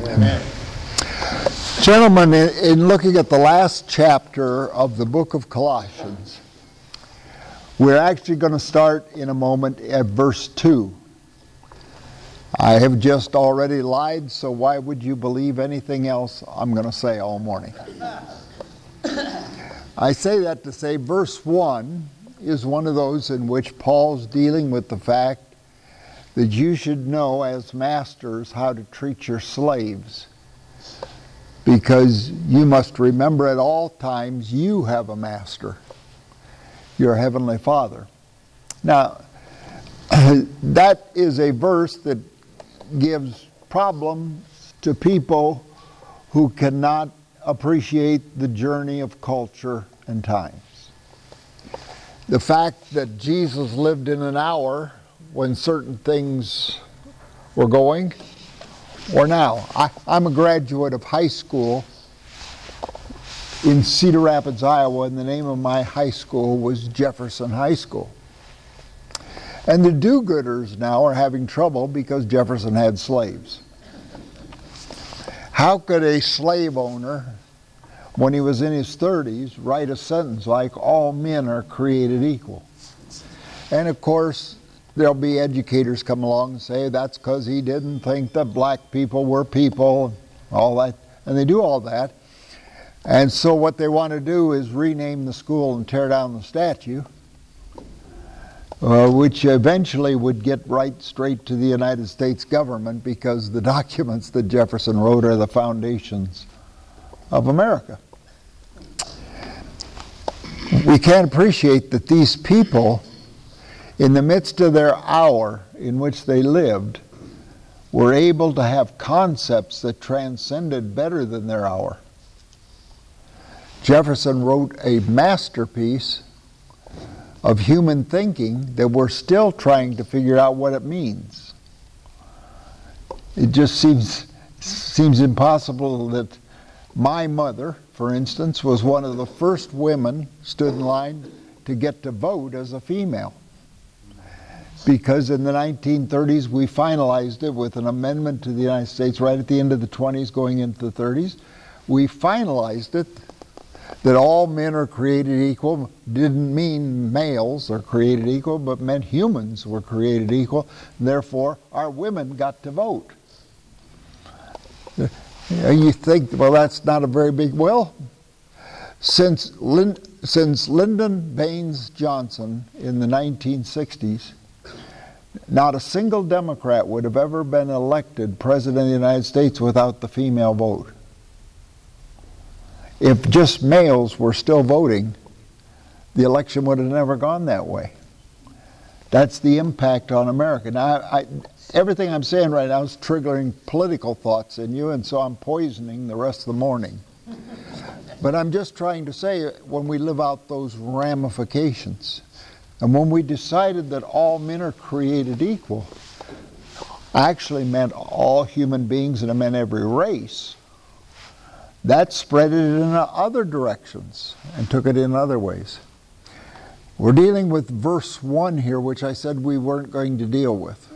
Amen. Gentlemen, in looking at the last chapter of the book of Colossians, we're actually going to start in a moment at verse 2. I have just already lied, so why would you believe anything else I'm going to say all morning? I say that to say verse 1 is one of those in which Paul's dealing with the fact that you should know as masters how to treat your slaves, because you must remember at all times you have a master, your heavenly Father. Now, that is a verse that gives problems to people who cannot appreciate the journey of culture and times. The fact that Jesus lived in an hour when certain things were going, or now. I'm a graduate of high school in Cedar Rapids, Iowa, and the name of my high school was Jefferson High School. And the do-gooders now are having trouble because Jefferson had slaves. How could a slave owner, when he was in his 30s, write a sentence like, all men are created equal? And of course, there'll be educators come along and say that's because he didn't think that black people were people, all that, and they do all that. And so what they want to do is rename the school and tear down the statue, which eventually would get right straight to the United States government, because the documents that Jefferson wrote are the foundations of America. We can't appreciate that these people, in the midst of their hour in which they lived, were able to have concepts that transcended better than their hour. Jefferson wrote a masterpiece of human thinking that we're still trying to figure out what it means. It just seems impossible that my mother, for instance, was one of the first women stood in line to get to vote as a female. Because in the 1930s, we finalized it with an amendment to the United States right at the end of the 20s going into the 30s. We finalized it that all men are created equal. Didn't mean males are created equal, but meant humans were created equal. Therefore, our women got to vote. You think, well, that's not a very big... Well, since Lyndon Baines Johnson in the 1960s, not a single Democrat would have ever been elected President of the United States without the female vote. If just males were still voting, the election would have never gone that way. That's the impact on America. Now, everything I'm saying right now is triggering political thoughts in you, and so I'm poisoning the rest of the morning. But I'm just trying to say, when we live out those ramifications, and when we decided that all men are created equal, actually meant all human beings, and it meant every race. That spread it in other directions and took it in other ways. We're dealing with verse 1 here, which I said we weren't going to deal with.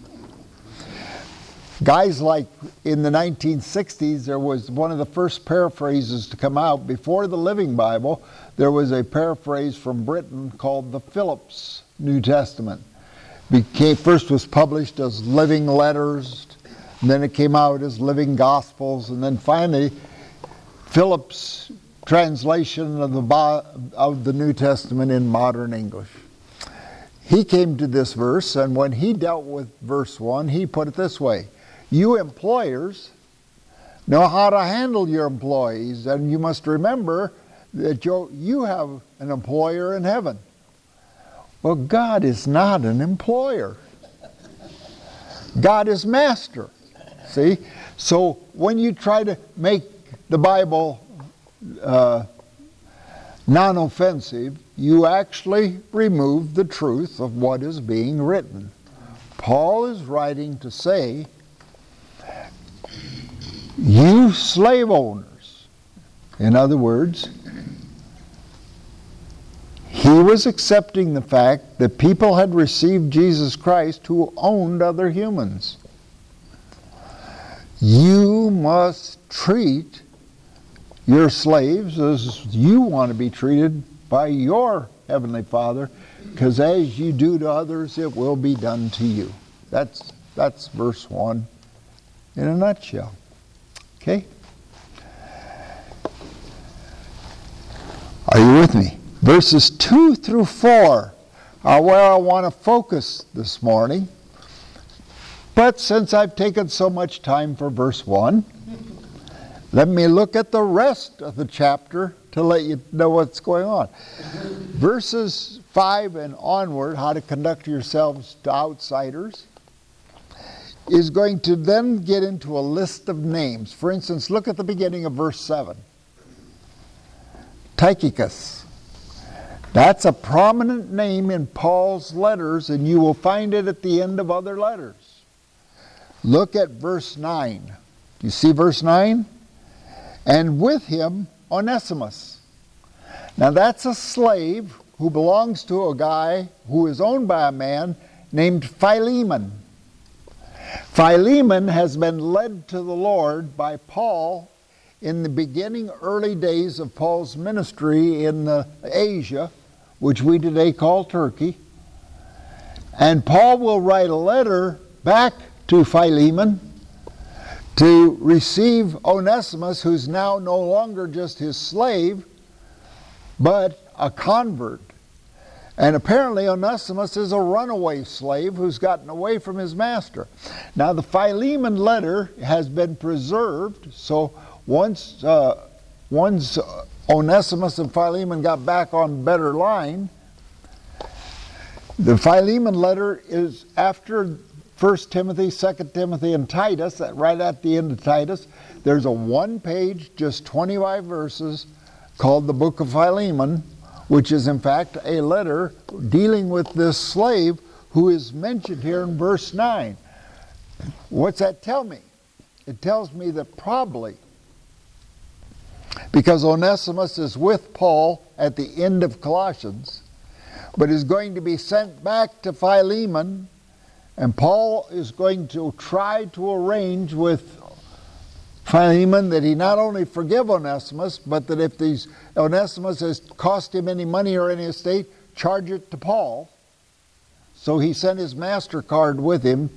Guys like in the 1960s, there was one of the first paraphrases to come out. Before the Living Bible, there was a paraphrase from Britain called the Phillips New Testament. First was published as Living Letters, and then it came out as Living Gospels, and then finally Phillips' translation of the New Testament in modern English. He came to this verse, and when he dealt with verse 1, he put it this way: you employers know how to handle your employees, and you must remember that you have an employer in heaven. Well, God is not an employer. God is master. See? So when you try to make the Bible non-offensive, you actually remove the truth of what is being written. Paul is writing to say, you slave owners. In other words, he was accepting the fact that people had received Jesus Christ who owned other humans. You you must treat your slaves as you want to be treated by your Heavenly Father, because as you do to others, it will be done to you. That's verse 1 in a nutshell. Okay? Are you with me? Verses 2 through 4 are where I want to focus this morning. But since I've taken so much time for verse 1, let me look at the rest of the chapter to let you know what's going on. Verses 5 and onward, how to conduct yourselves to outsiders, is going to then get into a list of names. For instance, look at the beginning of verse 7. Tychicus. That's a prominent name in Paul's letters, and you will find it at the end of other letters. Look at verse 9. Do you see verse 9? And with him, Onesimus. Now that's a slave who belongs to a guy who is owned by a man named Philemon. Philemon has been led to the Lord by Paul in the beginning, early days of Paul's ministry in Asia, which we today call Turkey. And Paul will write a letter back to Philemon to receive Onesimus, who's now no longer just his slave, but a convert. And apparently Onesimus is a runaway slave who's gotten away from his master. Now the Philemon letter has been preserved, so once Onesimus and Philemon got back on better line, the Philemon letter is after 1 Timothy, 2 Timothy, and Titus, right at the end of Titus. There's a one-page, just 25 verses, called the Book of Philemon, which is in fact a letter dealing with this slave who is mentioned here in verse 9. What's that tell me? It tells me that probably, because Onesimus is with Paul at the end of Colossians, but is going to be sent back to Philemon, and Paul is going to try to arrange with Philemon that he not only forgive Onesimus, but that if Onesimus has cost him any money or any estate, charge it to Paul. So he sent his MasterCard with him.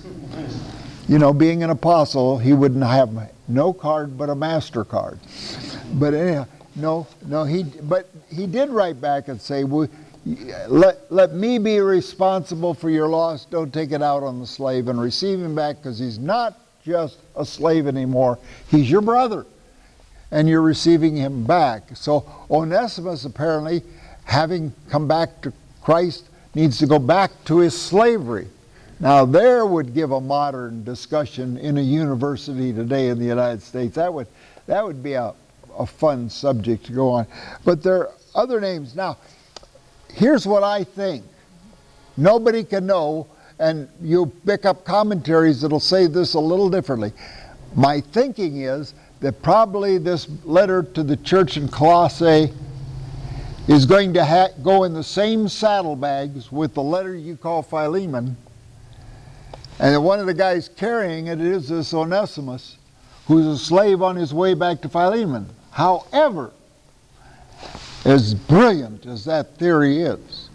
You know, being an apostle, he wouldn't have no card but a MasterCard. But anyhow, he did write back and say, well, let me be responsible for your loss. Don't take it out on the slave, and receive him back, because he's not just a slave anymore. He's your brother, and you're receiving him back. So Onesimus, apparently, having come back to Christ, needs to go back to his slavery. Now there would give a modern discussion in a university today in the United States. That would be a fun subject to go on. But there are other names. Now, here's what I think. Nobody can know, and you'll pick up commentaries that'll say this a little differently. My thinking is that probably this letter to the church in Colossae is going to go in the same saddlebags with the letter you call Philemon, and one of the guys carrying it is this Onesimus, who's a slave on his way back to Philemon. However, as brilliant as that theory is,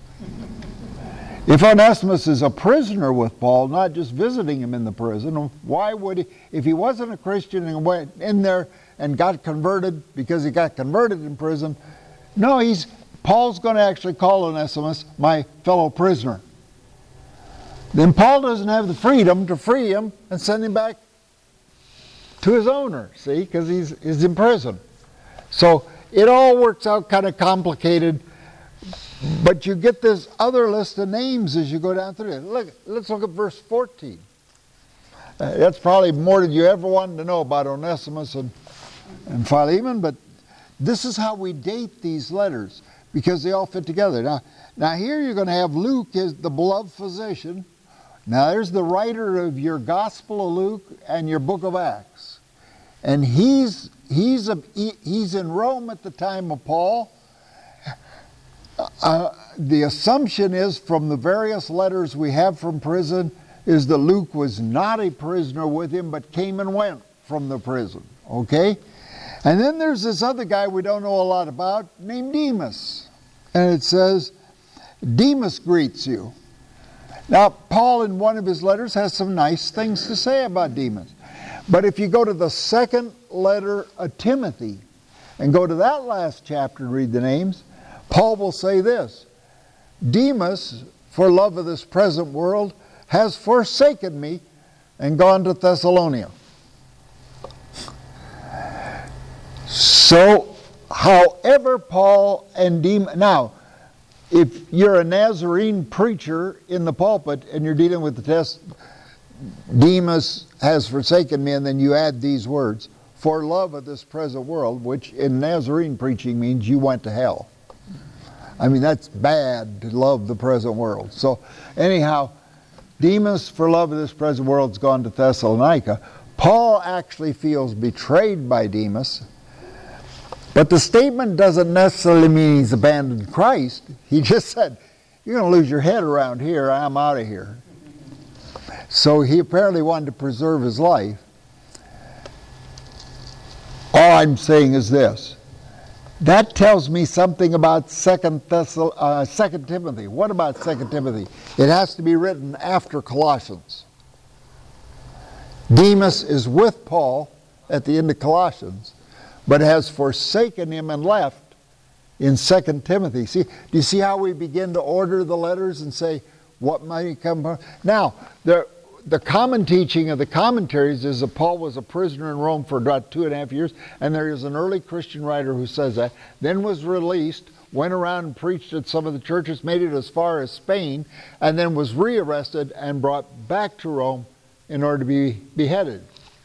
if Onesimus is a prisoner with Paul, not just visiting him in the prison, why would he, if he wasn't a Christian and went in there and got converted because he got converted in prison? No, Paul's going to actually call Onesimus my fellow prisoner. Then Paul doesn't have the freedom to free him and send him back to his owner, see, because he's in prison. So it all works out kind of complicated, but you get this other list of names as you go down through it. Let's look at verse 14. That's probably more than you ever wanted to know about Onesimus and Philemon, but this is how we date these letters, because they all fit together. Now here you're going to have Luke as the beloved physician. Now there's the writer of your Gospel of Luke and your book of Acts. And he's in Rome at the time of Paul. The assumption is, from the various letters we have from prison, is that Luke was not a prisoner with him, but came and went from the prison. Okay? And then there's this other guy we don't know a lot about named Demas. And it says, Demas greets you. Now, Paul in one of his letters has some nice things to say about Demas. But if you go to the second letter of Timothy and go to that last chapter and read the names, Paul will say this, Demas, for love of this present world, has forsaken me and gone to Thessalonica. So, however Paul and Demas, now, if you're a Nazarene preacher in the pulpit and you're dealing with the text, Demas has forsaken me, and then you add these words, for love of this present world, which in Nazarene preaching means you went to hell. I mean, that's bad to love the present world. So, anyhow, Demas, for love of this present world, has gone to Thessalonica. Paul actually feels betrayed by Demas, but the statement doesn't necessarily mean he's abandoned Christ. He just said, you're going to lose your head around here, I'm out of here. So he apparently wanted to preserve his life. All I'm saying is this. That tells me something about 2 Timothy. What about 2 Timothy? It has to be written after Colossians. Demas is with Paul at the end of Colossians, but has forsaken him and left in 2 Timothy. See, do you see how we begin to order the letters and say what might come from? Now, the common teaching of the commentaries is that Paul was a prisoner in Rome for about 2.5 years, and there is an early Christian writer who says that, then was released, went around and preached at some of the churches, made it as far as Spain, and then was rearrested and brought back to Rome in order to be beheaded.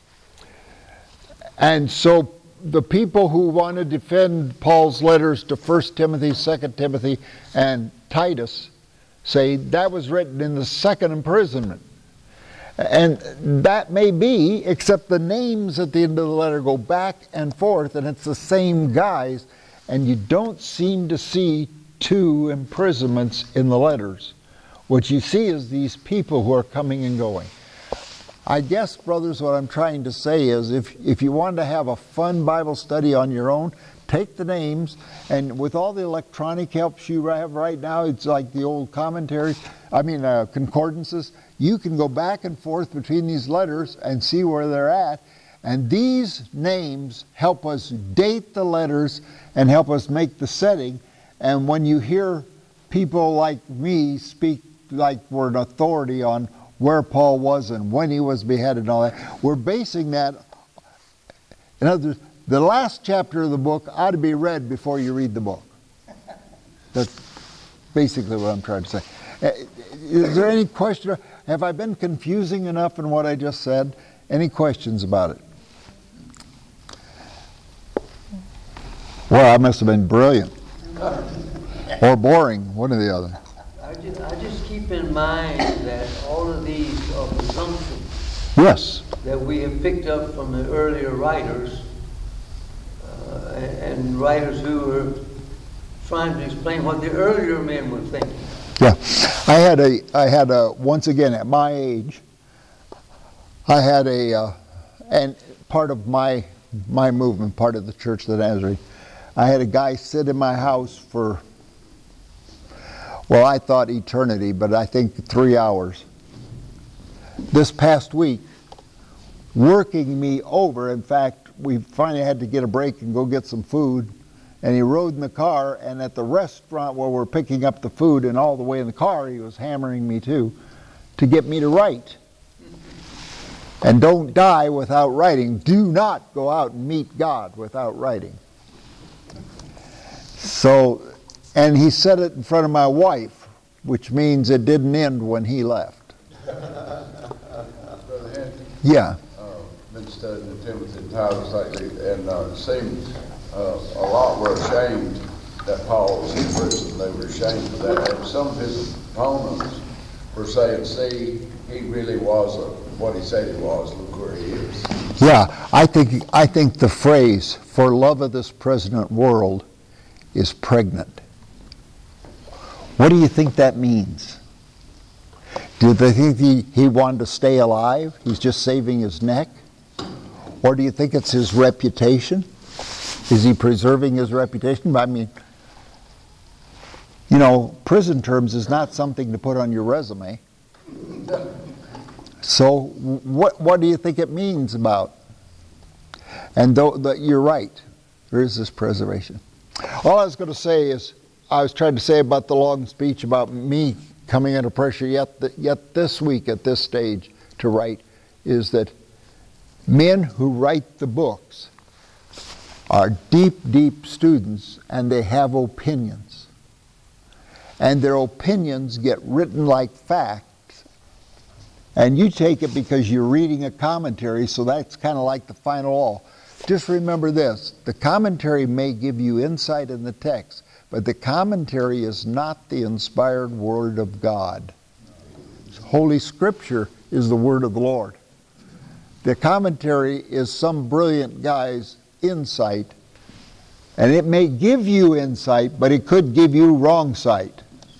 And so the people who want to defend Paul's letters to 1 Timothy, 2 Timothy, and Titus say that was written in the second imprisonment. And that may be, except the names at the end of the letter go back and forth, and it's the same guys, and you don't seem to see two imprisonments in the letters. What you see is these people who are coming and going. I guess, brothers, what I'm trying to say is if you want to have a fun Bible study on your own, take the names, and with all the electronic helps you have right now, it's like the old commentaries, concordances. You can go back and forth between these letters and see where they're at. And these names help us date the letters and help us make the setting. And when you hear people like me speak like we're an authority on where Paul was and when he was beheaded and all that, we're basing that. In other words, the last chapter of the book ought to be read before you read the book. That's basically what I'm trying to say. Is there any question? Have I been confusing enough in what I just said? Any questions about it? Well, I must have been brilliant. Or boring, one or the other. I just keep in mind that all of these are presumptions. Yes. That we have picked up from the earlier writers, and writers who were trying to explain what the earlier men were thinking. Yeah, I had a once again at my age, I had and part of my movement, part of the Church of the Nazarene, I had a guy sit in my house for, well, I thought eternity, but I think 3 hours. This past week, working me over. In fact, we finally had to get a break and go get some food. And he rode in the car, and at the restaurant where we're picking up the food and all the way in the car, he was hammering me to get me to write. And don't die without writing. Do not go out and meet God without writing. So, and he said it in front of my wife, which means it didn't end when he left. Brother Henry? Yeah. Been studying the Timothy and Titus lately, and it seems a lot were ashamed that Paul was in prison. They were ashamed of that. And some of his opponents were saying, see, he really was what he said he was. Look where he is. Yeah, I think the phrase, for love of this present world, is pregnant. What do you think that means? Do they think he wanted to stay alive? He's just saving his neck? Or do you think it's his reputation? Is he preserving his reputation? I mean, you know, prison terms is not something to put on your resume. So what do you think it means about? And you're right, there is this preservation. All I was going to say is, I was trying to say about the long speech about me coming under pressure yet this week at this stage to write, is that men who write the books are deep, deep students, and they have opinions. And their opinions get written like facts, and you take it because you're reading a commentary, so that's kind of like the final all. Just remember this, the commentary may give you insight in the text, but the commentary is not the inspired Word of God. Holy Scripture is the Word of the Lord. The commentary is some brilliant guy's insight, and it may give you insight, but it could give you wrong sight.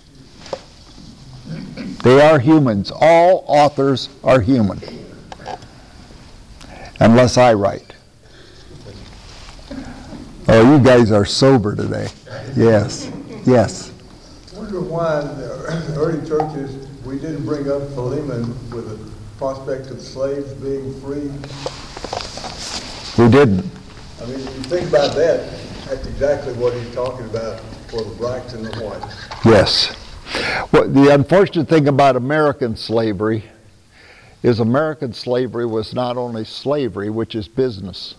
They are humans. All authors are human. Unless I write. Oh, you guys are sober today. Yes. Yes. I wonder why the early churches, we didn't bring up Philemon with the prospect of slaves being free. We didn't. I mean, you think about that, that's exactly what he's talking about for the blacks and the whites. Yes. Well, the unfortunate thing about American slavery is American slavery was not only slavery, which is business,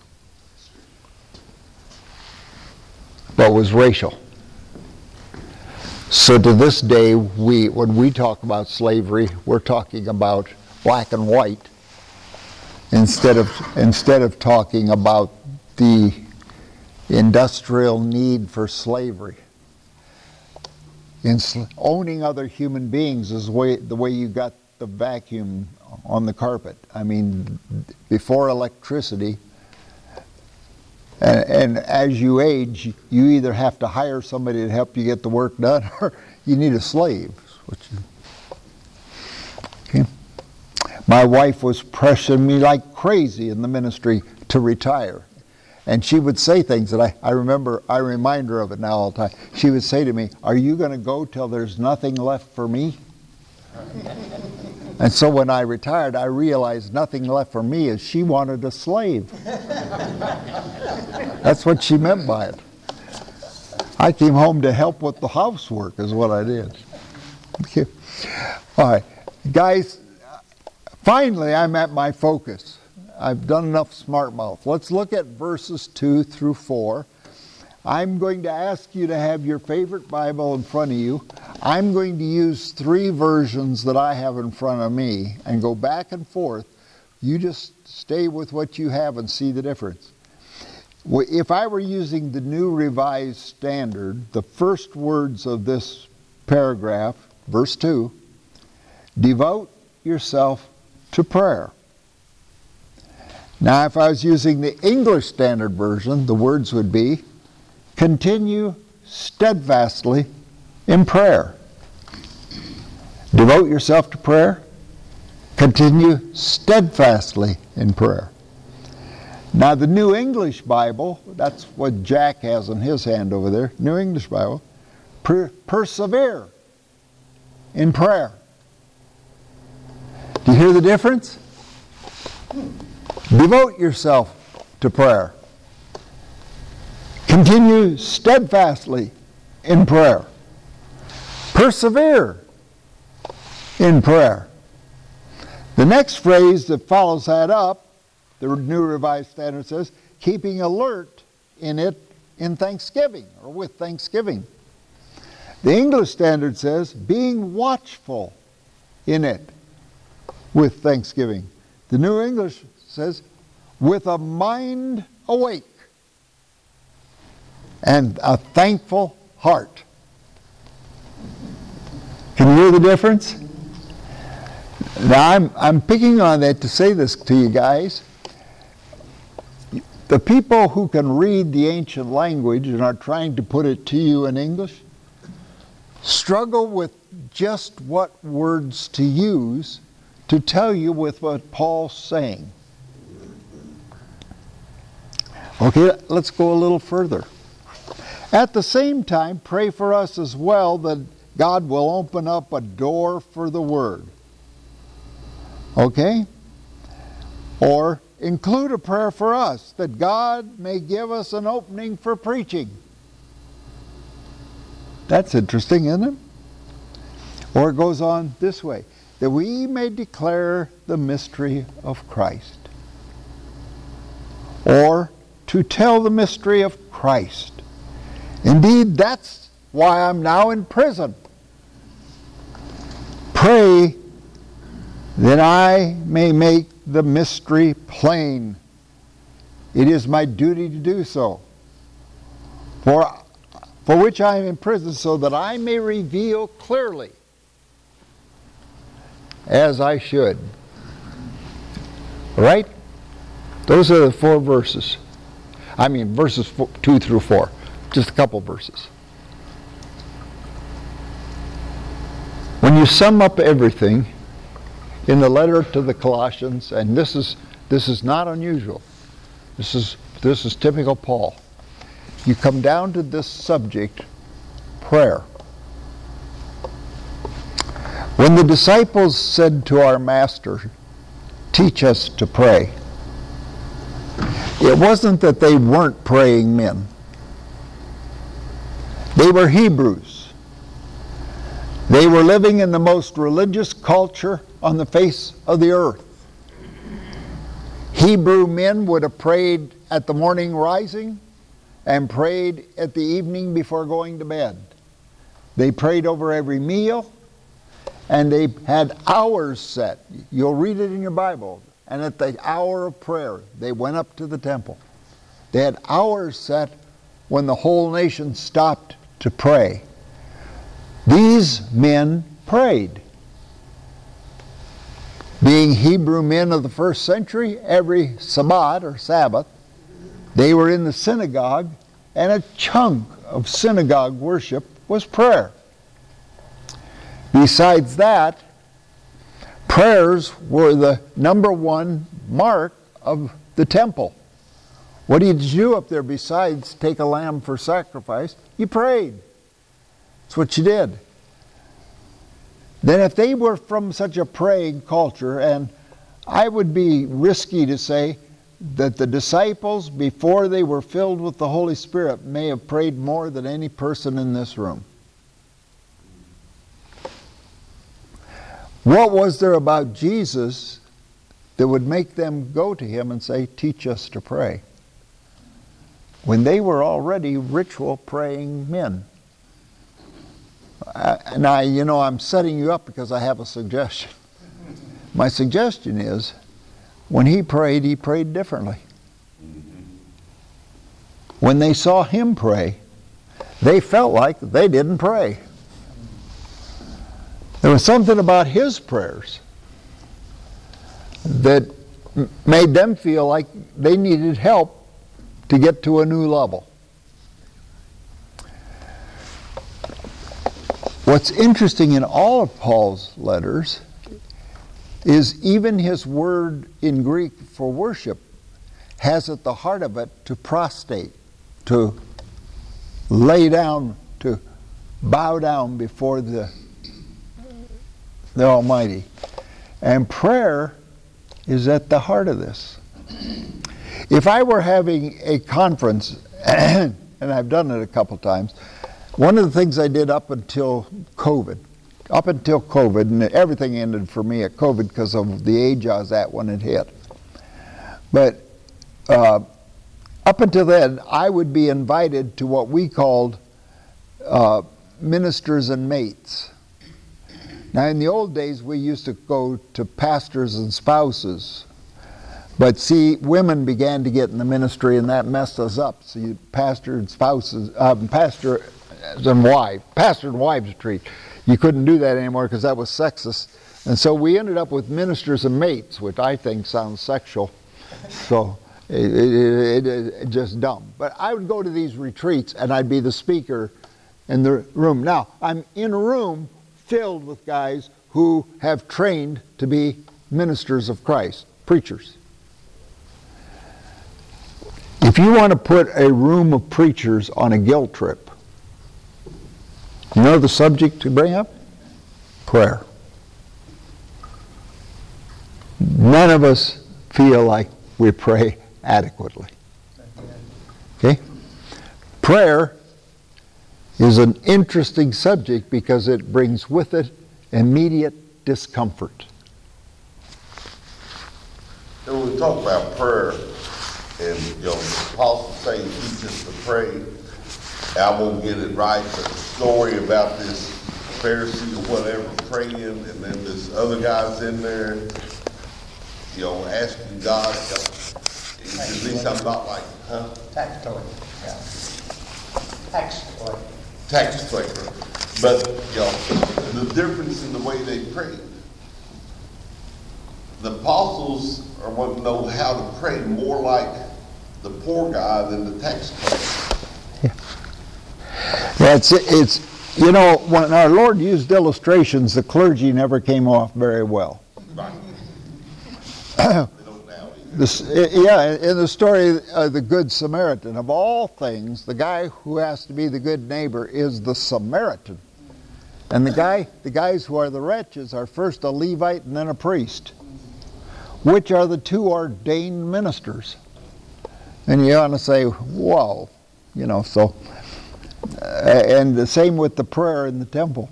but was racial. So to this day, when we talk about slavery, we're talking about black and white instead of talking about the industrial need for slavery. Owning other human beings is the way you got the vacuum on the carpet. I mean, before electricity, and as you age, you either have to hire somebody to help you get the work done, or you need a slave. Okay. My wife was pressuring me like crazy in the ministry to retire. And she would say things that I remind her of it now all the time. She would say to me, "Are you going to go till there's nothing left for me?" And so when I retired, I realized nothing left for me is she wanted a slave. That's what she meant by it. I came home to help with the housework is what I did. Okay. All right. Guys, finally I'm at my focus. I've done enough smart mouth. Let's look at verses 2 through 4. I'm going to ask you to have your favorite Bible in front of you. I'm going to use 3 versions that I have in front of me and go back and forth. You just stay with what you have and see the difference. If I were using the New Revised Standard, the first words of this paragraph, verse 2, devote yourself to prayer. Now, if I was using the English Standard Version, the words would be, continue steadfastly in prayer. Devote yourself to prayer. Continue steadfastly in prayer. Now, the New English Bible, that's what Jack has in his hand over there, New English Bible, persevere in prayer. Do you hear the difference? Devote yourself to prayer. Continue steadfastly in prayer. Persevere in prayer. The next phrase that follows that up, the New Revised Standard says, keeping alert in it in thanksgiving, or with thanksgiving. The English Standard says, being watchful in it with thanksgiving. The New English says, with a mind awake and a thankful heart. Can you hear the difference? Now I'm picking on that to say this to you guys. The people who can read the ancient language and are trying to put it to you in English struggle with just what words to use to tell you with what Paul's saying. Okay, let's go a little further. At the same time, pray for us as well that God will open up a door for the Word. Okay? Or include a prayer for us that God may give us an opening for preaching. That's interesting, isn't it? Or it goes on this way, that we may declare the mystery of Christ. Or to tell the mystery of Christ. Indeed, that's why I'm now in prison. Pray that I may make the mystery plain. It is my duty to do so. For which I am in prison, so that I may reveal clearly, as I should. Right? Those are the 4 verses. I mean, verses 2 through 4. Just a couple verses. When you sum up everything in the letter to the Colossians, and this is not unusual. This is typical Paul. You come down to this subject, prayer. When the disciples said to our Master, "Teach us to pray," it wasn't that they weren't praying men. They were Hebrews. They were living in the most religious culture on the face of the earth. Hebrew men would have prayed at the morning rising and prayed at the evening before going to bed. They prayed over every meal, and they had hours set. You'll read it in your Bible. And at the hour of prayer, they went up to the temple. They had hours set when the whole nation stopped to pray. These men prayed. Being Hebrew men of the first century, every Sabbath or Sabbath, they were in the synagogue, and a chunk of synagogue worship was prayer. Besides that, prayers were the number 1 mark of the temple. What did you do up there besides take a lamb for sacrifice? You prayed. That's what you did. Then if they were from such a praying culture, and I would be risky to say that the disciples, before they were filled with the Holy Spirit, may have prayed more than any person in this room. What was there about Jesus that would make them go to him and say, "Teach us to pray," when they were already ritual praying men? Now, you know, I'm setting you up because I have a suggestion. My suggestion is, when he prayed differently. When they saw him pray, they felt like they didn't pray. There was something about his prayers that made them feel like they needed help to get to a new level. What's interesting in all of Paul's letters is even his word in Greek for worship has at the heart of it to prostrate, to lay down, to bow down before the Almighty. And prayer is at the heart of this. If I were having a conference, and I've done it a couple times, one of the things I did up until COVID, and everything ended for me at COVID because of the age I was at when it hit. But up until then, I would be invited to what we called ministers and mates. Now, in the old days, we used to go to pastors and spouses. But see, women began to get in the ministry, and that messed us up. So pastor and spouses, pastor and wives retreat. You couldn't do that anymore because that was sexist. And so we ended up with ministers and mates, which I think sounds sexual. So it's just dumb. But I would go to these retreats, and I'd be the speaker in the room. Now, I'm in a room filled with guys who have trained to be ministers of Christ, preachers. If If you want to put a room of preachers on a guilt trip, you know the subject to bring up? Prayer. None of us feel like we pray adequately. Okay? Prayer is an interesting subject because it brings with it immediate discomfort. And when we talk about prayer, and the Apostle saying teach us to pray, I won't get it right, but the story about this Pharisee or whatever praying, and then this other guy's in there, asking God, at least I'm not like, Tax collector, yeah. Tax collector. tax collector. But, the difference in the way they prayed. The apostles are wanting to know how to pray more like the poor guy than the tax collector. It's when our Lord used illustrations, the clergy never came off very well. Right. They don't now either. In the story of the Good Samaritan, of all things, the guy who has to be the good neighbor is the Samaritan. And the guys who are the wretches are first a Levite and then a priest, which are the two ordained ministers. And you want to say, whoa, so. And the same with the prayer in the temple.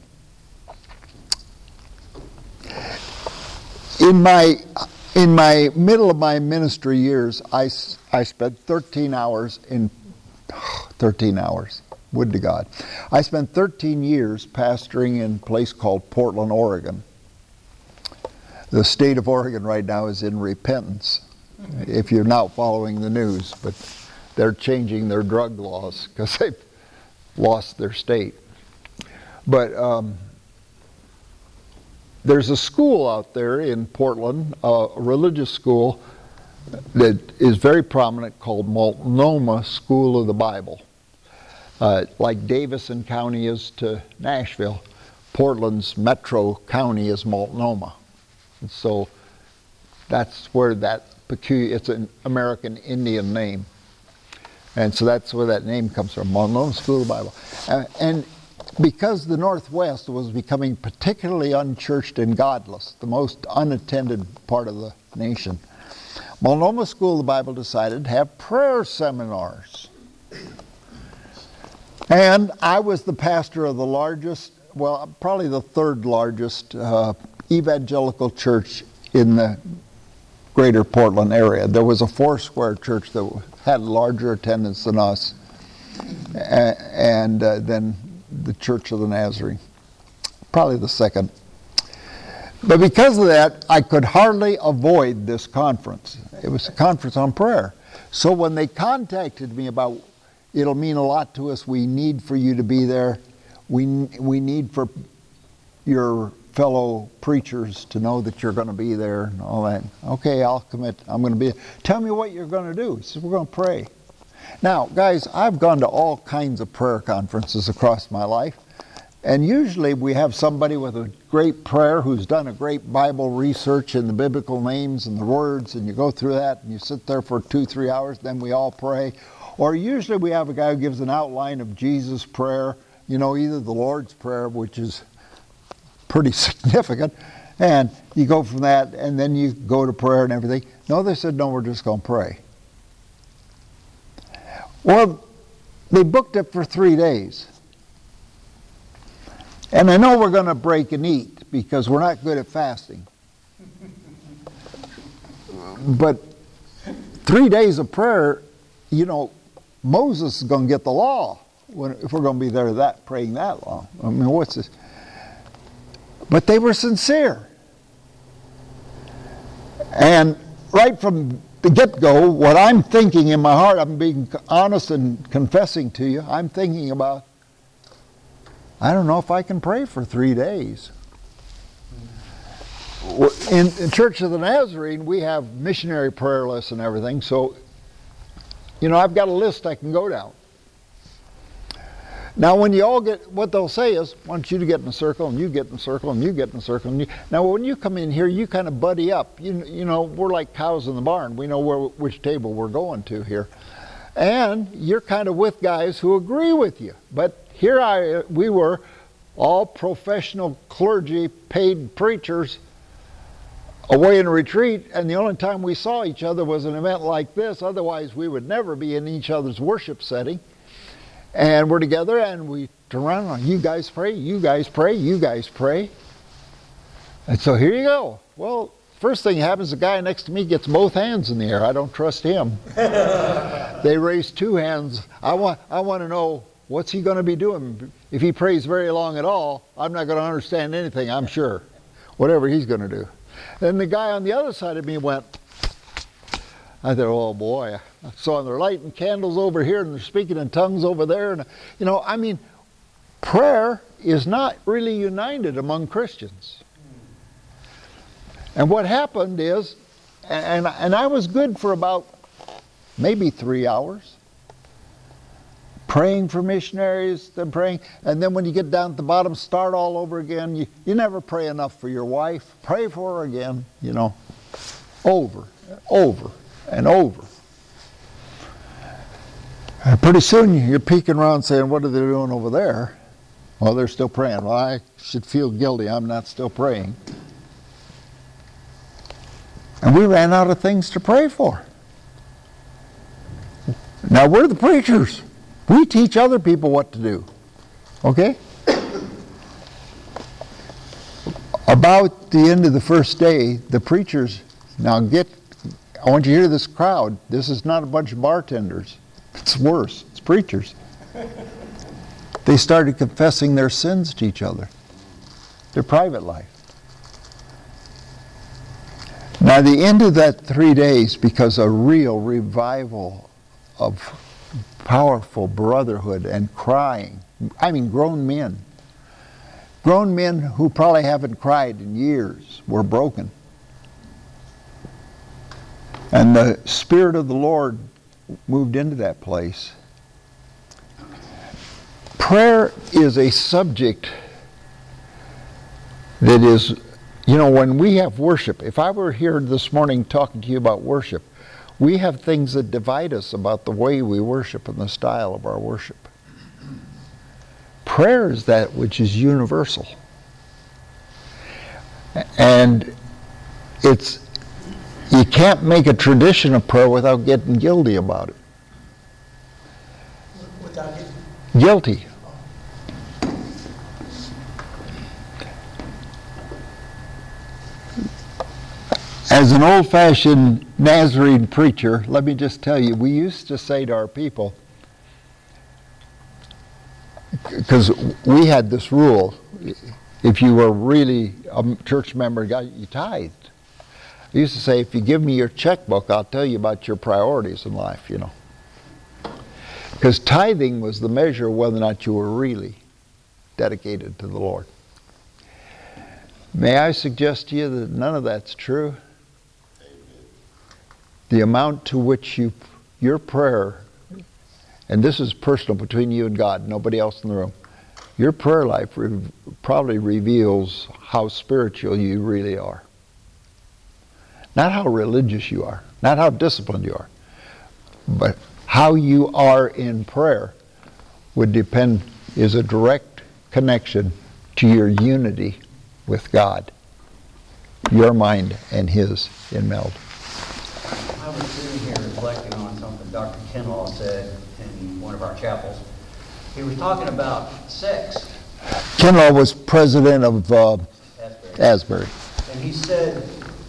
In my middle of my ministry years, I spent 13 hours, would to God. I spent 13 years pastoring in a place called Portland, Oregon. The state of Oregon right now is in repentance, if you're not following the news, but they're changing their drug laws because they've lost their state. But there's a school out there in Portland, a religious school that is very prominent called Multnomah School of the Bible. Like Davison County is to Nashville, Portland's metro county is Multnomah. And so that's where it's an American Indian name. And so that's where that name comes from, Multnomah School of the Bible. And because the Northwest was becoming particularly unchurched and godless, the most unattended part of the nation, Multnomah School of the Bible decided to have prayer seminars. And I was the pastor of the largest, probably the third largest evangelical church in the greater Portland area. There was a Foursquare church that had larger attendance than us, and then the Church of the Nazarene, probably the second. But because of that, I could hardly avoid this conference. It was a conference on prayer. So when they contacted me about, it'll mean a lot to us, we need for you to be there, we need for your fellow preachers to know that you're going to be there and all that. Okay, I'll commit. I'm going to be there. Tell me what you're going to do. He says, we're going to pray. Now, guys, I've gone to all kinds of prayer conferences across my life, and usually we have somebody with a great prayer who's done a great Bible research in the biblical names and the words, and you go through that, and you sit there for 2-3 hours, then we all pray. Or usually we have a guy who gives an outline of Jesus' prayer, either the Lord's Prayer, which is pretty significant, and you go from that, and then you go to prayer and everything. No, they said, no, we're just going to pray. Well, they booked it for 3 days. And I know we're going to break and eat because we're not good at fasting. But 3 days of prayer, Moses is going to get the law if we're going to be there praying that long. I mean, what's this? But they were sincere. And right from the get-go, what I'm thinking in my heart, I'm being honest and confessing to you, I'm thinking about, I don't know if I can pray for 3 days. In Church of the Nazarene, we have missionary prayer lists and everything, so, I've got a list I can go down. Now, when you all get, what they'll say is, I want you to get in a circle, and you get in a circle, and you get in a circle. Now, when you come in here, you kind of buddy up. We're like cows in the barn. We know which table we're going to here. And you're kind of with guys who agree with you. But here we were, all professional clergy, paid preachers, away in a retreat, and the only time we saw each other was an event like this. Otherwise, we would never be in each other's worship setting. And we're together, and we turn around and you guys pray, you guys pray, you guys pray. And so here you go. Well, first thing happens, the guy next to me gets both hands in the air. I don't trust him. They raise two hands. I want to know, what's he going to be doing? If he prays very long at all, I'm not going to understand anything, I'm sure. Whatever he's going to do. Then the guy on the other side of me went. I thought, oh boy. So they're lighting candles over here and they're speaking in tongues over there. And, you know, I mean, prayer is not really united among Christians. And what happened is, and I was good for about maybe 3 hours, praying for missionaries, then praying, and then when you get down at the bottom, start all over again. You never pray enough for your wife. Pray for her again, you know, over and over. And pretty soon you're peeking around saying, what are they doing over there? Well, they're still praying. Well, I should feel guilty. I'm not still praying. And we ran out of things to pray for. Now, we're the preachers. We teach other people what to do. Okay? About the end of the first day, the preachers, I want you to hear this crowd. This is not a bunch of bartenders. It's worse. It's preachers. They started confessing their sins to each other. Their private life. Now, the end of that 3 days, because a real revival of powerful brotherhood and crying. I mean, grown men. Grown men who probably haven't cried in years were broken. And the Spirit of the Lord moved into that place. Prayer is a subject that is, you know, when we have worship, if I were here this morning talking to you about worship, we have things that divide us about the way we worship and the style of our worship. Prayer is that which is universal. And you can't make a tradition of prayer without getting guilty about it. Without getting guilty. As an old-fashioned Nazarene preacher, let me just tell you, we used to say to our people, because we had this rule, if you were really a church member, you tithed. I used to say, if you give me your checkbook, I'll tell you about your priorities in life, you know. Because tithing was the measure of whether or not you were really dedicated to the Lord. May I suggest to you that none of that's true? The amount to which your prayer, and this is personal between you and God, nobody else in the room, your prayer life probably reveals how spiritual you really are. Not how religious you are, not how disciplined you are, but how you are in prayer is a direct connection to your unity with God, your mind and His in meld. I was sitting here reflecting on something Dr. Kinlaw said in one of our chapels. He was talking about sex. Kinlaw was president of Asbury. And he said,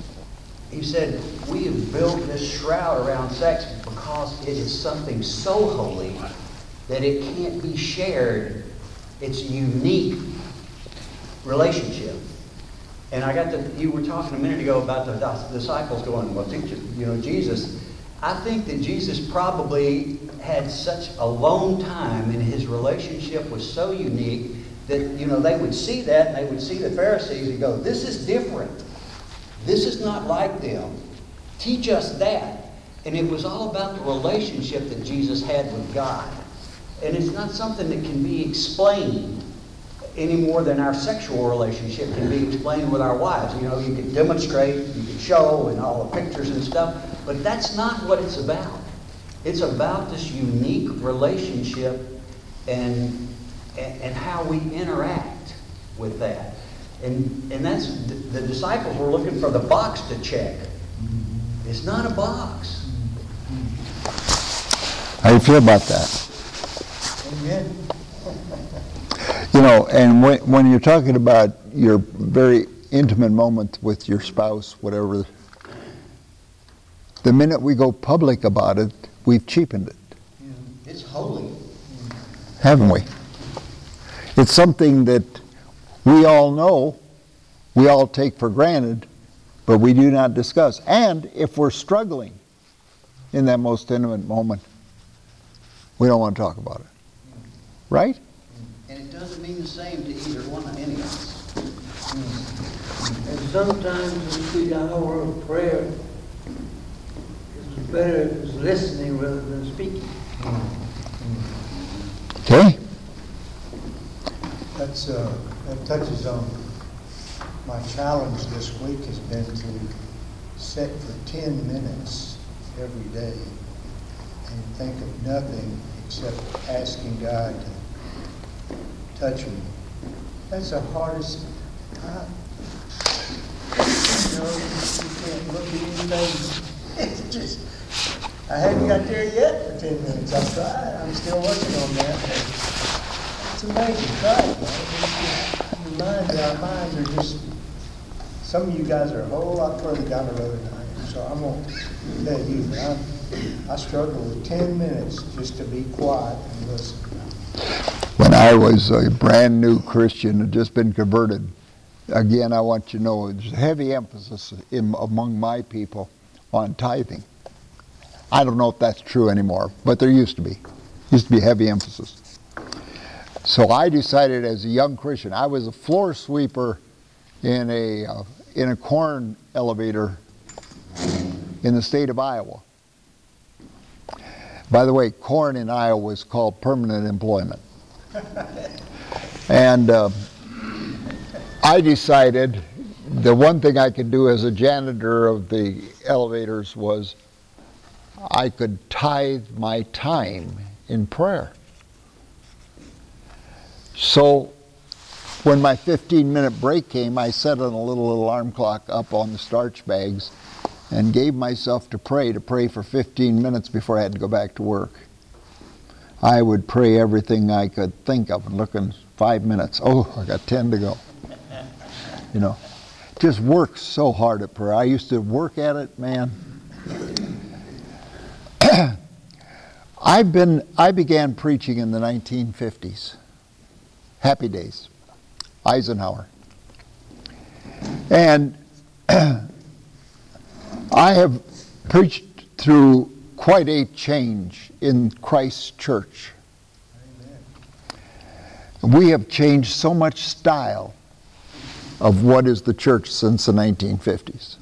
we have built this shroud around sex because it is something so holy that it can't be shared. It's a unique relationship. And you were talking a minute ago about the disciples going, well, Jesus. I think that Jesus probably had such a long time and his relationship was so unique that, they would see that and they would see the Pharisees and go, this is different. This is not like them. Teach us that. And it was all about the relationship that Jesus had with God. And it's not something that can be explained any more than our sexual relationship can be explained with our wives. You can demonstrate, you can show, and all the pictures and stuff, but that's not what it's about. It's about this unique relationship and how we interact with that. And that's, the disciples were looking for the box to check. It's not a box. How do you feel about that? Amen. You know, and when you're talking about your very intimate moment with your spouse, whatever, the minute we go public about it, we've cheapened it. It's holy. Haven't we? It's something that we all know, we all take for granted, but we do not discuss. And if we're struggling in that most intimate moment, we don't want to talk about it. Right? And it doesn't mean the same to either one of any of us. And sometimes the sweet hour of prayer is better as listening rather than speaking. Okay? That touches on my challenge this week has been to sit for 10 minutes every day and think of nothing except asking God to touch me. That's the hardest time. You know, you can't look at anything. It's just, I haven't got there yet for 10 minutes. I've tried. I'm still working on that. It's amazing. Try it, man. Our minds are just, some of you guys are a whole lot further down the road than I am. So I'm going to tell you that I struggle with 10 minutes just to be quiet and listen. When I was a brand new Christian, had just been converted, again, I want you to know there's heavy emphasis among my people on tithing. I don't know if that's true anymore, but there used to be. Used to be heavy emphasis. So I decided as a young Christian, I was a floor sweeper in a corn elevator in the state of Iowa. By the way, corn in Iowa was called permanent employment. And I decided the one thing I could do as a janitor of the elevators was I could tithe my time in prayer. So when my 15-minute break came, I set on a little alarm clock up on the starch bags and gave myself to pray for 15 minutes before I had to go back to work. I would pray everything I could think of and look in 5 minutes. Oh, I got 10 to go. You know, just work so hard at prayer. I used to work at it, man. I began preaching in the 1950s. Happy days. Eisenhower. And I have preached through quite a change in Christ's church. Amen. We have changed so much style of what is the church since the 1950s.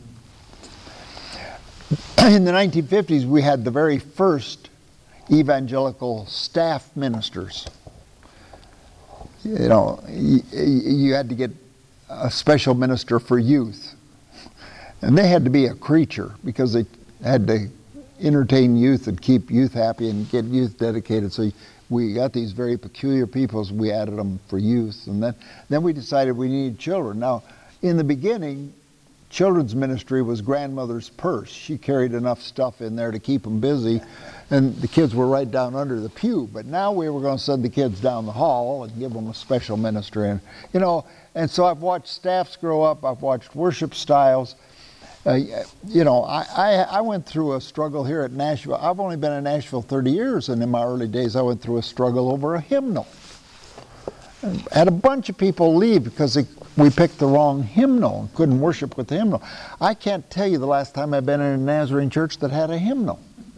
In the 1950s, we had the very first evangelical staff ministers. You know, you had to get a special minister for youth. And they had to be a creature because they had to entertain youth and keep youth happy and get youth dedicated. So we got these very peculiar people, so we added them for youth. And then we decided we needed children. Now, in the beginning, children's ministry was grandmother's purse. She carried enough stuff in there to keep them busy, and the kids were right down under the pew. But now we were going to send the kids down the hall and give them a special ministry. And, you know, and so I've watched staffs grow up. I've watched worship styles. You know, I went through a struggle here at Nashville. I've only been in Nashville 30 years, and in my early days I went through a struggle over a hymnal. I had a bunch of people leave because we picked the wrong hymnal and couldn't worship with the hymnal. I can't tell you the last time I've been in a Nazarene church that had a hymnal.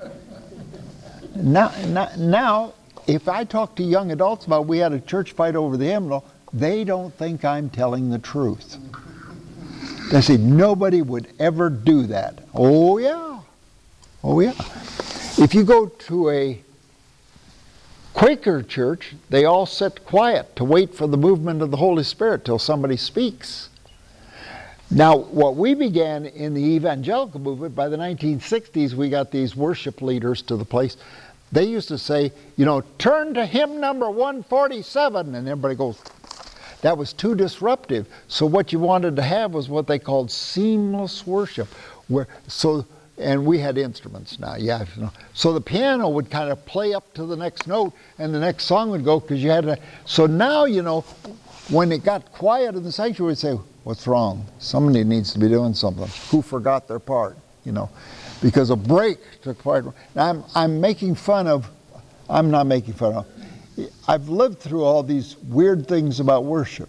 Now, if I talk to young adults about we had a church fight over the hymnal, they don't think I'm telling the truth. They say, nobody would ever do that. Oh, yeah. Oh, yeah. If you go to a Quaker church, they all sit quiet to wait for the movement of the Holy Spirit till somebody speaks. Now, what we began in the evangelical movement, by the 1960s, we got these worship leaders to the place. They used to say, turn to hymn number 147, and everybody goes, that was too disruptive. So what you wanted to have was what they called seamless worship. And we had instruments now, yeah. So the piano would kind of play up to the next note, and the next song would go, because you had to. So now, when it got quiet in the sanctuary, we'd say, what's wrong? Somebody needs to be doing something. Who forgot their part? Because a break took part. Now I'm making fun of. I'm not making fun of. I've lived through all these weird things about worship.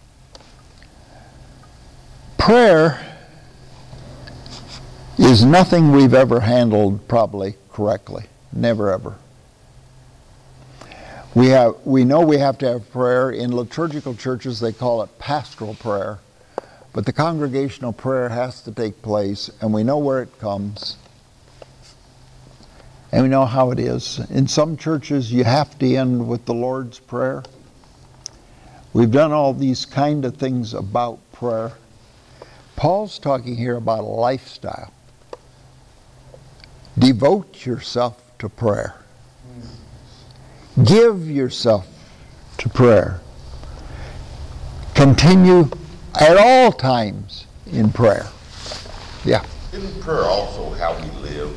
Prayer is nothing we've ever handled probably correctly. Never ever. We know we have to have prayer. In liturgical churches they call it pastoral prayer. But the congregational prayer has to take place, and we know where it comes. And we know how it is. In some churches you have to end with the Lord's Prayer. We've done all these kind of things about prayer. Paul's talking here about a lifestyle. Devote yourself to prayer. Give yourself to prayer. Continue at all times in prayer. Yeah. Isn't prayer also how we live?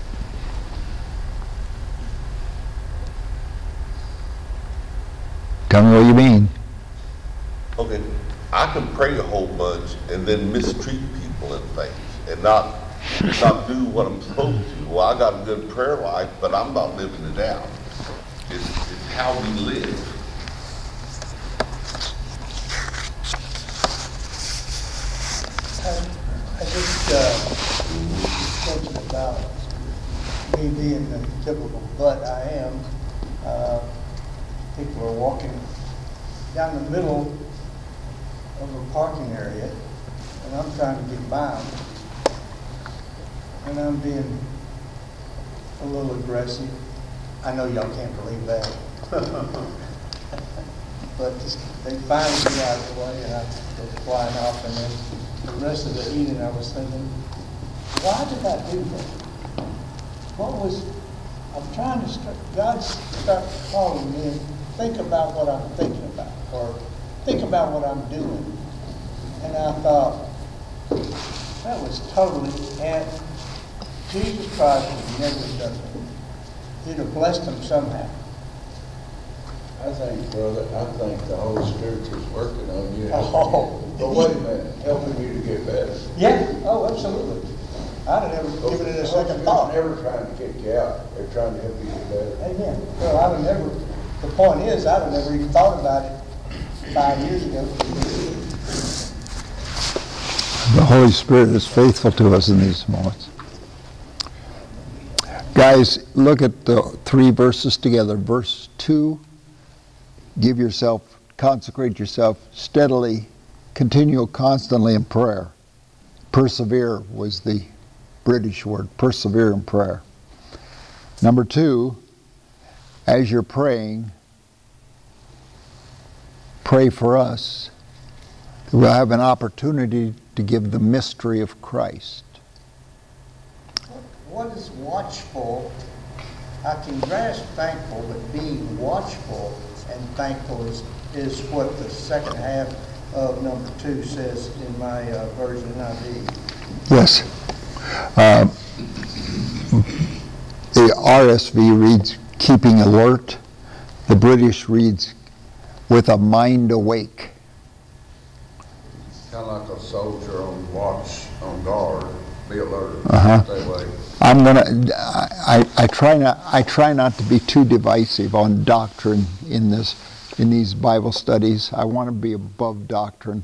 Tell me what you mean. Okay, I can pray a whole bunch and then mistreat people and things and not do what I'm supposed to. Well, I got a good prayer life, but I'm not living it out. It's how we live. I just mentioned about me being the typical butt I am. People are walking down the middle of a parking area, and I'm trying to get by them, and I'm being a little aggressive. I know y'all can't believe that. But they finally get out of the way, and I go flying off, and then the rest of the evening I was thinking, why did I do that? I'm trying to God started calling me and think about what I'm thinking about, or think about what I'm doing. And I thought, that was totally, and Jesus Christ would never have done that. He'd have blessed them somehow. I think, brother, the Holy Spirit is working on you. Oh. But wait a minute, helping you to get better. Yeah, oh, absolutely. I'd have never given it a second thought. They're never trying to kick you out. They're trying to help you get better. Amen. Well, I'd have never, the point is, I'd have never even thought about it 5 years ago. The Holy Spirit is faithful to us in these moments. Guys, look at the 3 verses together. Verse 2, give yourself, consecrate yourself steadily, continue constantly in prayer. Persevere was the British word, persevere in prayer. Number 2, as you're praying, pray for us. We'll have an opportunity to give the mystery of Christ. What is watchful? I can grasp thankful, but being watchful and thankful is what the second half of number 2 says in my version NIV. Yes. The RSV reads, keeping alert. The British reads, with a mind awake. Kind of like a soldier on watch, on guard, be alert, stay awake. I try not to be too divisive on doctrine in these Bible studies. I want to be above doctrine.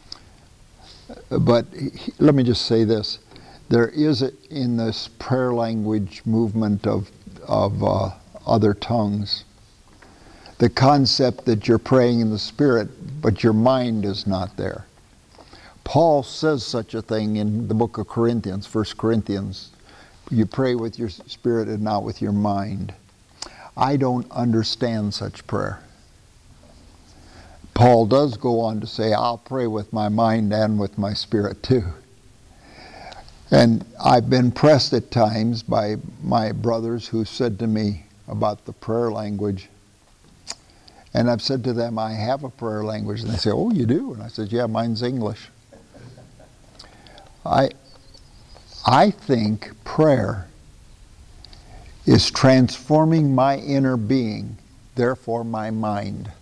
But let me just say this. There is in this prayer language movement of other tongues, the concept that you're praying in the Spirit, but your mind is not there. Paul says such a thing in the book of Corinthians, 1 Corinthians. You pray with your spirit and not with your mind. I don't understand such prayer. Paul does go on to say, I'll pray with my mind and with my spirit too. And I've been pressed at times by my brothers who said to me about the prayer language. And I've said to them, I have a prayer language. And they say, oh, you do? And I said, yeah, mine's English. I think prayer is transforming my inner being, therefore my mind,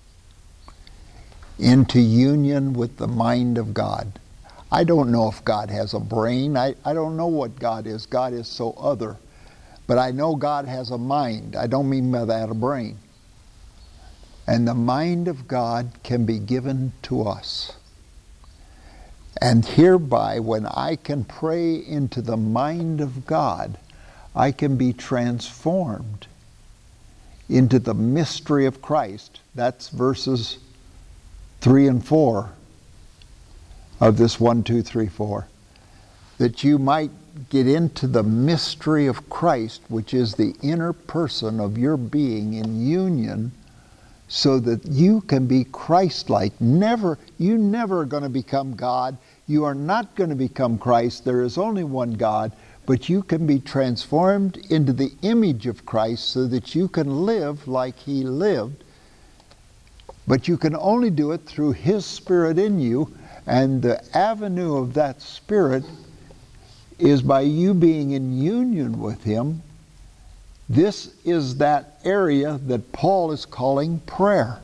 into union with the mind of God. I don't know if God has a brain. I don't know what God is. God is so other. But I know God has a mind. I don't mean by that a brain. And the mind of God can be given to us. And hereby, when I can pray into the mind of God, I can be transformed into the mystery of Christ. That's verses 3 and 4 of this 1, 2, 3, 4. That you might get into the mystery of Christ, which is the inner person of your being in union, so that you can be Christ-like. You never are going to become God. You are not going to become Christ. There is only one God. But you can be transformed into the image of Christ so that you can live like He lived. But you can only do it through His Spirit in you. And the avenue of that Spirit is by you being in union with Him. This is that area that Paul is calling prayer.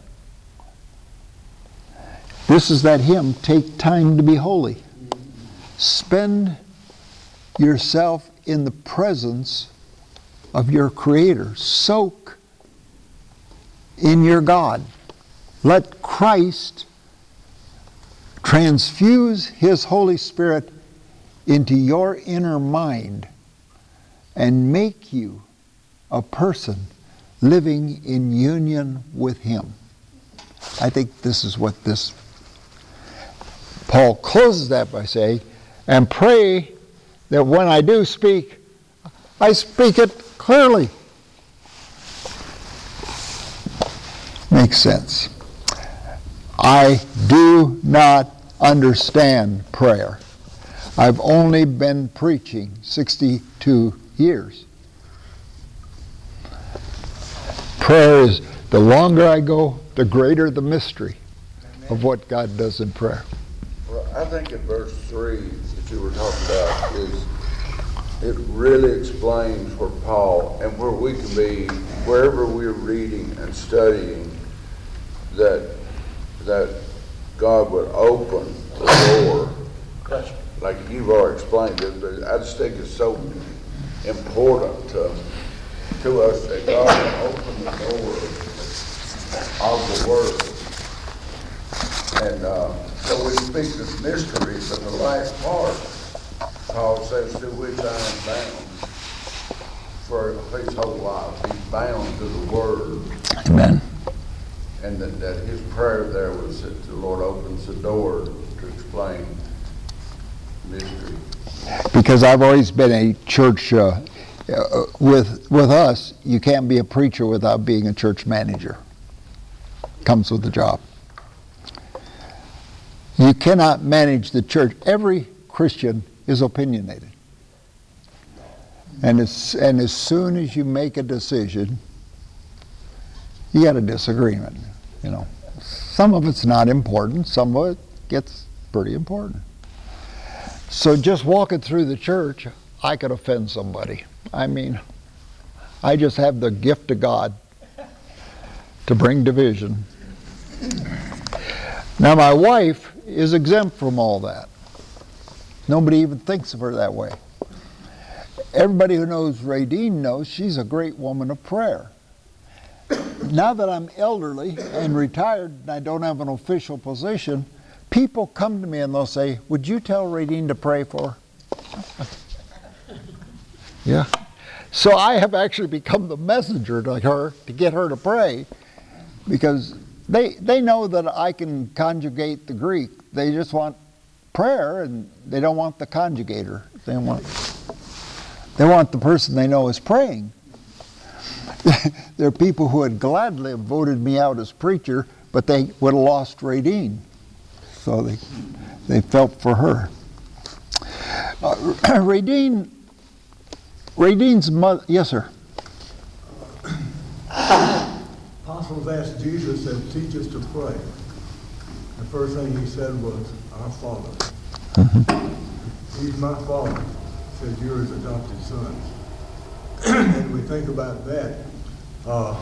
This is that hymn, Take Time to Be Holy. Spend yourself in the presence of your Creator. Soak in your God. Let Christ transfuse His Holy Spirit into your inner mind and make you a person living in union with Him. I think this is what Paul closes that by saying, and pray that when I do speak, I speak it clearly. Makes sense. I do not understand prayer. I've only been preaching 62 years. Prayer is, the longer I go, the greater the mystery of what God does in prayer. Well, I think in verse 3 that you were talking about it really explains where Paul, and where we can be, wherever we're reading and studying, that God would open the door, like you've already explained it, but I just think it's so important to us that God will open the door of the Word. And so we speak of mysteries, but the last part, Paul says, to which I am bound for his whole life. He's bound to the Word. Amen. And that his prayer there was that the Lord opens the door to explain mystery. Because I've always been a church, with us, you can't be a preacher without being a church manager. Comes with the job. You cannot manage the church. Every Christian is opinionated. And as soon as you make a decision, you got a disagreement. You know, some of it's not important, some of it gets pretty important. So just walking through the church, I could offend somebody. I mean, I just have the gift of God to bring division. Now my wife is exempt from all that. Nobody even thinks of her that way. Everybody who knows Radine knows she's a great woman of prayer. Now that I'm elderly and retired and I don't have an official position, people come to me and they'll say, would you tell Radine to pray for her? Yeah. So I have actually become the messenger to her to get her to pray, because they know that I can conjugate the Greek. They just want prayer and they don't want the conjugator. They want the person they know is praying. There are people who would gladly have voted me out as preacher, but they would have lost Radine. So they felt for her. Radine's mother, yes, sir. Apostles asked Jesus to teach us to pray. The first thing he said was, "Our Father." He's my Father, says you're his adopted sons. And we think about that. I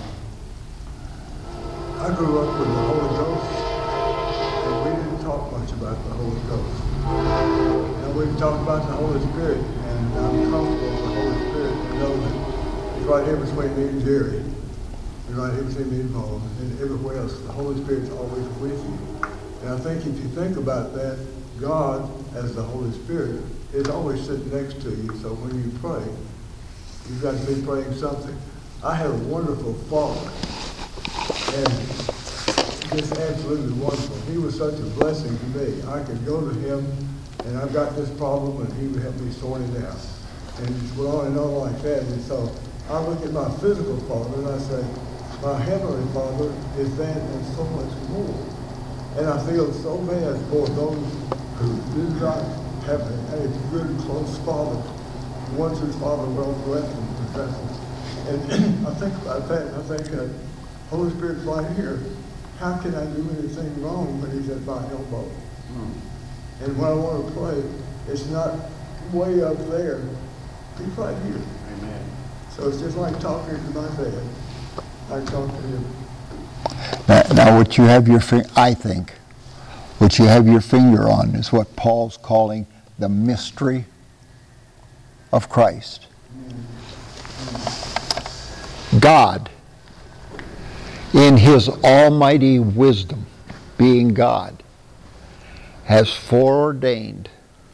grew up with the Holy Ghost, and we didn't talk much about the Holy Ghost. Now we talk about the Holy Spirit, and I'm comfortable with the Holy Spirit to know that he's right here between me and Jerry. He's right here between me and Paul, and everywhere else. The Holy Spirit's always with you. And I think if you think about that, God, as the Holy Spirit, is always sitting next to you. So when you pray, you've got to be praying something. I had a wonderful father, and just absolutely wonderful. He was such a blessing to me. I could go to him, and I've got this problem, and he would help me sort it out. And it went on and on like that. And so I look at my physical father, and I say, my heavenly Father is that and so much more. And I feel so bad for those who do not have a good, close father, ones whose father well blessed and possessed. And I think about that, and I think that Holy Spirit's right here. How can I do anything wrong when he's at my elbow? And when I want to pray, it's not way up there. He's right here. Amen. So it's just like talking to my dad. I talk to him. Now what you have what you have your finger on is what Paul's calling the mystery of Christ. God, in his almighty wisdom, being God, has foreordained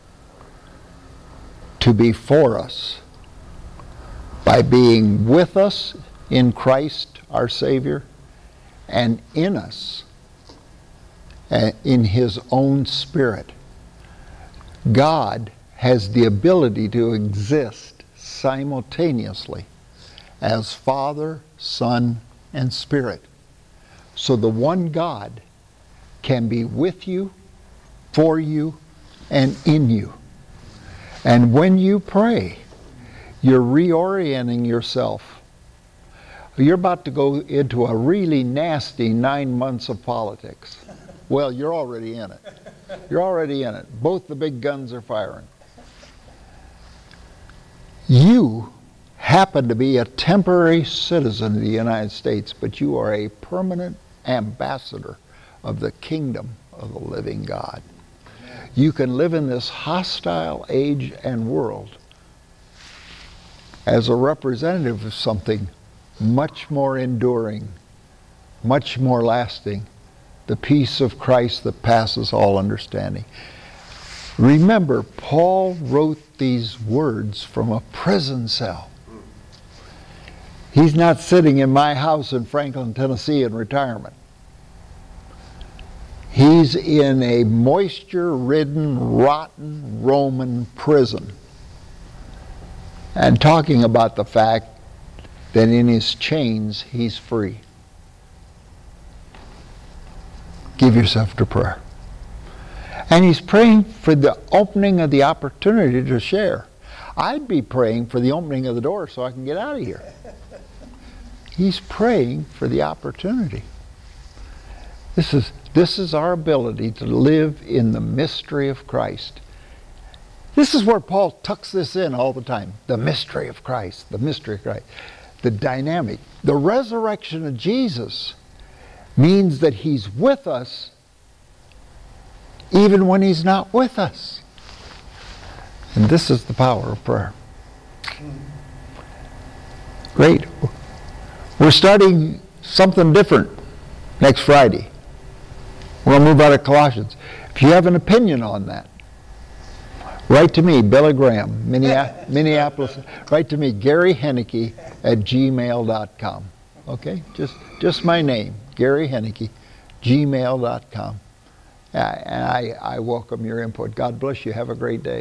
to be for us by being with us in Christ our Savior and in us in his own Spirit. God has the ability to exist simultaneously as Father, Son, and Spirit. So the one God can be with you, for you, and in you. And when you pray, you're reorienting yourself. You're about to go into a really nasty 9 months of politics. Well, you're already in it. You're already in it. Both the big guns are firing. You happen to be a temporary citizen of the United States, but you are a permanent ambassador of the kingdom of the living God. You can live in this hostile age and world as a representative of something much more enduring, much more lasting, the peace of Christ that passes all understanding. Remember, Paul wrote these words from a prison cell. He's not sitting in my house in Franklin, Tennessee in retirement. He's in a moisture-ridden, rotten Roman prison, and talking about the fact that in his chains he's free. Give yourself to prayer. And he's praying for the opening of the opportunity to share. I'd be praying for the opening of the door so I can get out of here. He's praying for the opportunity. This is our ability to live in the mystery of Christ. This is where Paul tucks this in all the time. The mystery of Christ, the mystery of Christ. The dynamic. The resurrection of Jesus means that he's with us even when he's not with us. And this is the power of prayer. Great. We're starting something different next Friday. We're going to move out of Colossians. If you have an opinion on that, write to me, Billy Graham, Minneapolis. Write to me, Gary Henneke at gmail.com. Okay? Just my name, Gary Henneke, gmail.com. And I welcome your input. God bless you. Have a great day.